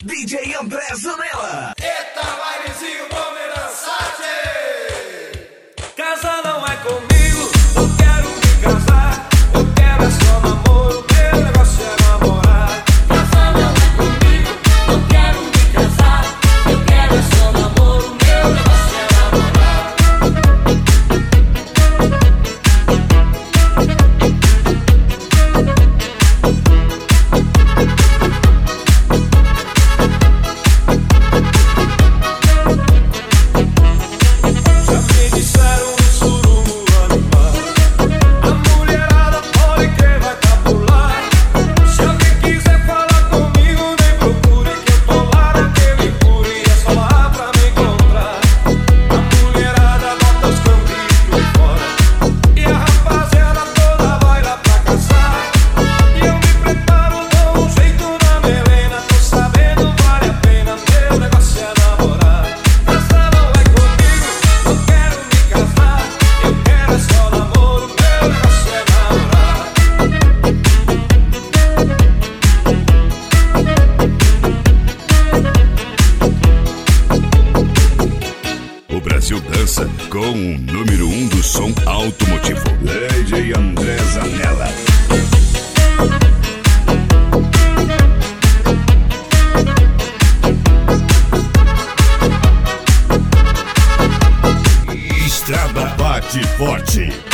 DJ André Zanella. Eita, bailezinho, Pomerãssate. Casa não é comigo, eu quero me casar. Eu quero é só namoro, meu negócio é namorar. Casa não é comigo, eu quero me casar. Eu quero é só namoro, meu negócio é namorar. Já me disseram no surumo animar. A mulherada pode que vai capular. Se alguém quiser falar comigo, nem procure, que eu tô lá naquele puro e é só lá pra me encontrar. A mulherada bota os cambitos fora e a rapaziada toda vai lá pra caçar. E eu me preparo, dou um jeito na melena. Tô sabendo, vale a pena, meu negócio é namorar. Casa não é comigo, eu quero me casar. Eu quero é só namoro, meu negócio é namorar. O Brasil dança com o número 1 do som automotivo, DJ André Zanella. Estrada bate forte.